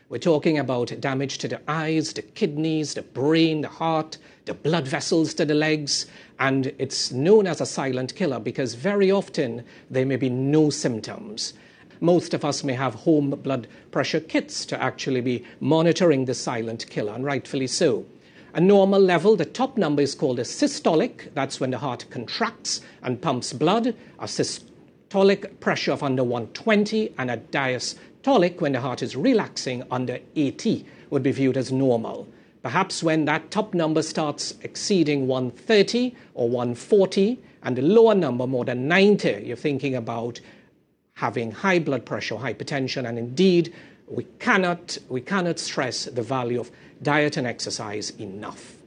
We're talking about damage to the eyes, the kidneys, the brain, the heart, the blood vessels to the legs, and it's known as a silent killer because very often there may be no symptoms. Most of us may have home blood pressure kits to actually be monitoring the silent killer, and rightfully so. A normal level, the top number is called a systolic. That's when the heart contracts and pumps blood. A systolic pressure of under 120 and a diastolic, when the heart is relaxing, under 80 would be viewed as normal. Perhaps when that top number starts exceeding 130 or 140 and the lower number more than 90, you're thinking about having high blood pressure or hypertension. And indeed, we cannot stress the value of diet and exercise enough.